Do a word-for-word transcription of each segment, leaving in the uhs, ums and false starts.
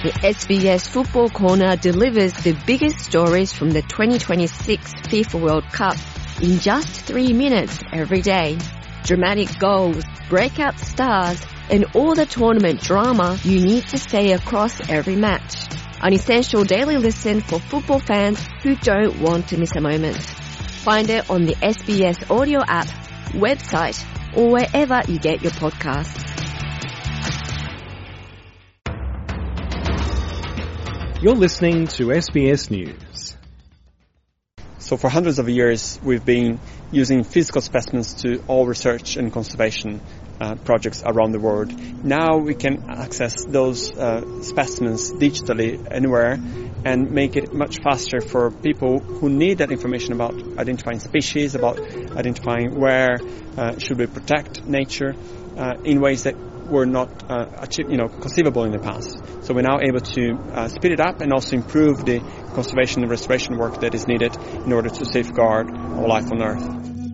The S B S Football Corner delivers the biggest stories from the twenty twenty-six FIFA World Cup in just three minutes every day. Dramatic goals, breakout stars, and all the tournament drama you need to stay across every match. An essential daily listen for football fans who don't want to miss a moment. Find it on the S B S audio app, website, or wherever you get your podcasts. You're listening to S B S News. So for hundreds of years, we've been using physical specimens to all research and conservation uh, projects around the world. Now we can access those uh, specimens digitally anywhere and make it much faster for people who need that information about identifying species, about identifying where uh, should we protect nature uh, in ways that were not uh, achieve, you know, conceivable in the past. So we're now able to uh, speed it up and also improve the conservation and restoration work that is needed in order to safeguard all life on Earth.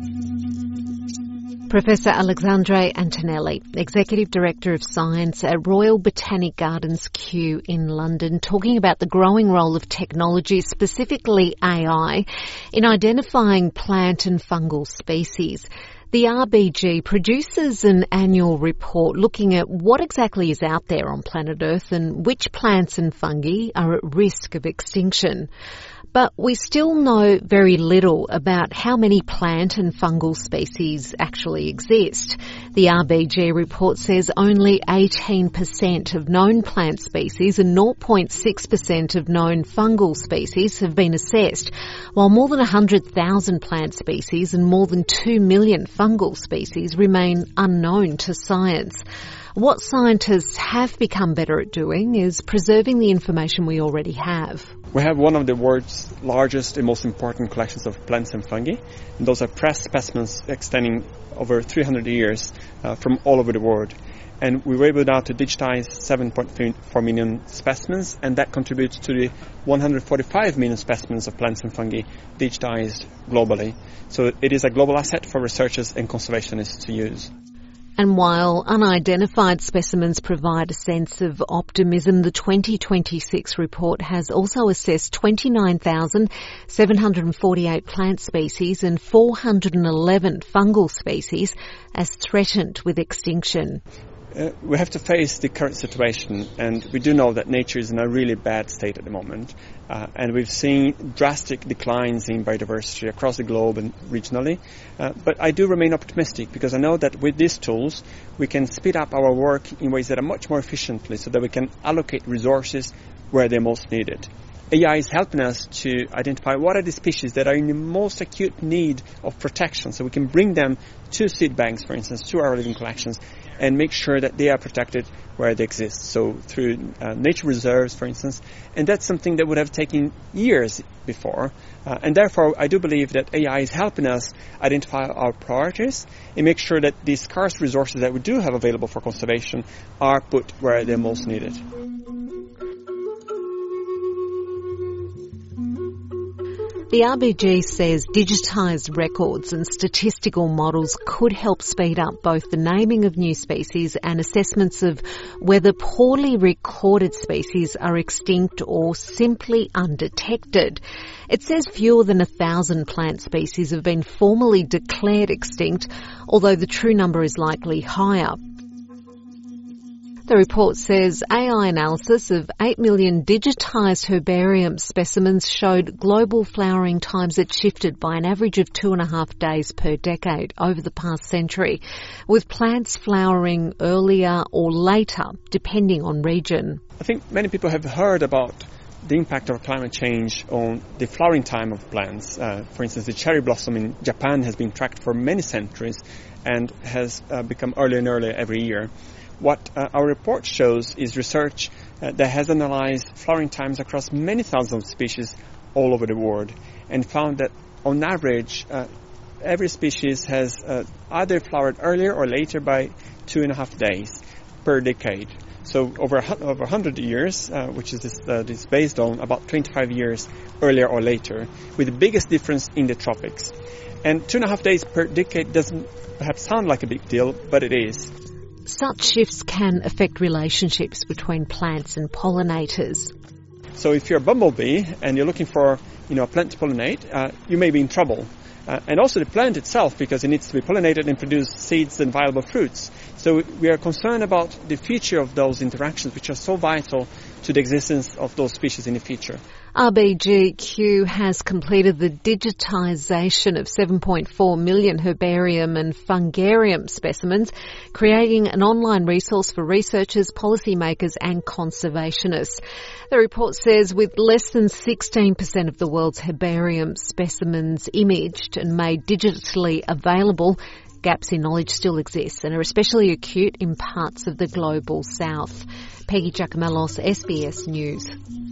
Professor Alexandre Antonelli, Executive Director of Science at Royal Botanic Gardens Kew in London, talking about the growing role of technology, specifically A I, in identifying plant and fungal species. The R B G produces an annual report looking at what exactly is out there on planet Earth and which plants and fungi are at risk of extinction. But we still know very little about how many plant and fungal species actually exist. The R B G report says only eighteen percent of known plant species and zero point six percent of known fungal species have been assessed, while more than one hundred thousand plant species and more than two million fungal species remain unknown to science. What scientists have become better at doing is preserving the information we already have. We have one of the world's largest and most important collections of plants and fungi. And those are pressed specimens extending over three hundred years uh, from all over the world. And we were able now to digitize seven point four million specimens, and that contributes to the one hundred forty-five million specimens of plants and fungi digitized globally. So it is a global asset for researchers and conservationists to use. And while unidentified specimens provide a sense of optimism, the twenty twenty-six report has also assessed twenty-nine thousand seven hundred forty-eight plant species and four hundred eleven fungal species as threatened with extinction. Uh, we have to face the current situation, and we do know that nature is in a really bad state at the moment. Uh, and we've seen drastic declines in biodiversity across the globe and regionally. Uh, but I do remain optimistic because I know that with these tools, we can speed up our work in ways that are much more efficiently so that we can allocate resources where they're most needed. A I is helping us to identify what are the species that are in the most acute need of protection, so we can bring them to seed banks, for instance, to our living collections, and make sure that they are protected where they exist. So through uh, nature reserves, for instance, and that's something that would have taken years before. Uh, and therefore, I do believe that A I is helping us identify our priorities and make sure that these scarce resources that we do have available for conservation are put where they're most needed. The R B G says digitised records and statistical models could help speed up both the naming of new species and assessments of whether poorly recorded species are extinct or simply undetected. It says fewer than a thousand plant species have been formally declared extinct, although the true number is likely higher. The report says A I analysis of eight million digitised herbarium specimens showed global flowering times that shifted by an average of two and a half days per decade over the past century, with plants flowering earlier or later, depending on region. I think many people have heard about the impact of climate change on the flowering time of plants. Uh, for instance, the cherry blossom in Japan has been tracked for many centuries and has uh, become earlier and earlier every year. What uh, our report shows is research uh, that has analyzed flowering times across many thousands of species all over the world and found that on average uh, every species has uh, either flowered earlier or later by two and a half days per decade. So over over one hundred years, uh, which is this, uh, this based on about twenty-five years earlier or later, with the biggest difference in the tropics. And two and a half days per decade doesn't perhaps sound like a big deal, but it is. such shifts can affect relationships between plants and pollinators. So if you're a bumblebee and you're looking for, you know, a plant to pollinate, uh, you may be in trouble. Uh, and also the plant itself, because it needs to be pollinated and produce seeds and viable fruits. So we are concerned about the future of those interactions, which are so vital to the existence of those species in the future. R B G Q has completed the digitisation of seven point four million herbarium and fungarium specimens, creating an online resource for researchers, policymakers and conservationists. The report says with less than sixteen percent of the world's herbarium specimens imaged and made digitally available, gaps in knowledge still exist and are especially acute in parts of the global south. Peggy Giacomellos, S B S News.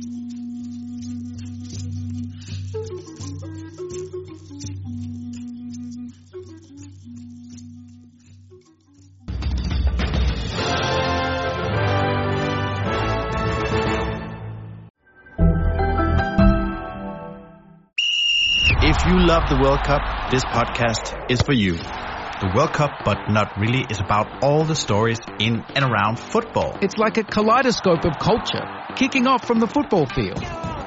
If you love the World Cup, this podcast is for you. The World Cup, but not really, is about all the stories in and around football. It's like a kaleidoscope of culture, kicking off from the football field.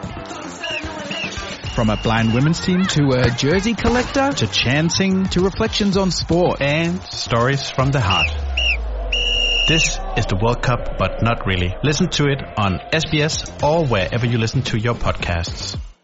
From a blind women's team to a jersey collector To chanting to reflections on sport. and stories from the heart. This is the World Cup, but not really. Listen to it on S B S or wherever you listen to your podcasts.